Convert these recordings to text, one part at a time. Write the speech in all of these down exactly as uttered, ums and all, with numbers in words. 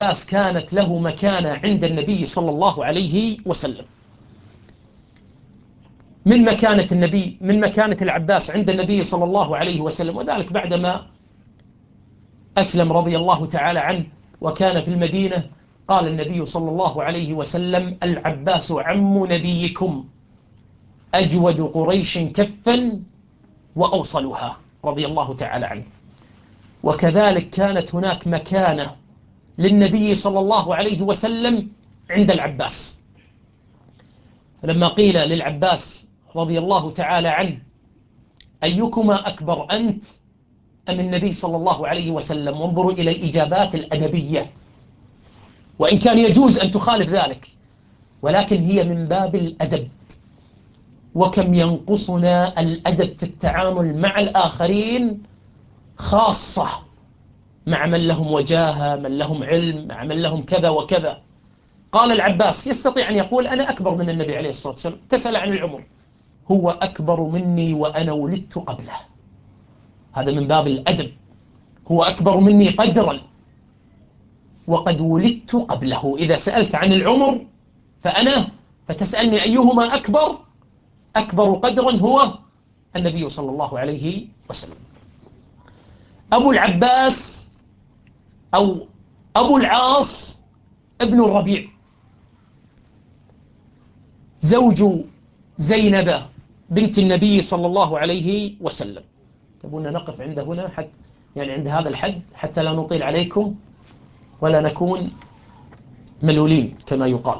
العباس كانت له مكانة عند النبي صلى الله عليه وسلم. من مكانة النبي من مكانة العباس عند النبي صلى الله عليه وسلم، وذلك بعدما أسلم رضي الله تعالى عنه وكان في المدينة، قال النبي صلى الله عليه وسلم: العباس عم نبيكم أجود قريش كفا وأوصلها، رضي الله تعالى عنه. وكذلك كانت هناك مكانة للنبي صلى الله عليه وسلم عند العباس، لما قيل للعباس رضي الله تعالى عنه: أيكما أكبر، أنت أم النبي صلى الله عليه وسلم؟ وانظروا إلى الإجابات الأدبية، وإن كان يجوز أن تخالف ذلك، ولكن هي من باب الأدب. وكم ينقصنا الأدب في التعامل مع الآخرين، خاصة مع من لهم وجاهة، من لهم علم، مع من لهم كذا وكذا. قال العباس: يستطيع أن يقول أنا أكبر من النبي عليه الصلاة والسلام. تسأل عن العمر، هو أكبر مني وأنا ولدت قبله. هذا من باب الأدب، هو أكبر مني قدرا وقد ولدت قبله. إذا سألت عن العمر فأنا فتسألني أيهما أكبر، أكبر قدرا هو النبي صلى الله عليه وسلم. أبو العباس أو أبو العاص ابن الربيع زوج زينب بنت النبي صلى الله عليه وسلم. تبون نقف عند هنا، حتى يعني عند هذا الحد، حتى لا نطيل عليكم ولا نكون ملولين كما يقال،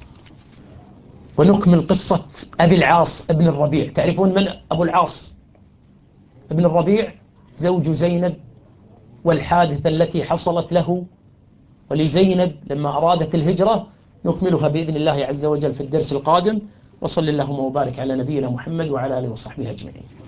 ونكمل قصة أبي العاص ابن الربيع. تعرفون من أبو العاص ابن الربيع؟ زوج زينب، والحادثة التي حصلت له ولزينب لما أرادت الهجرة نكملها بإذن الله عز وجل في الدرس القادم. وصل اللهم وبارك على نبينا محمد وعلى آله وصحبه أجمعين.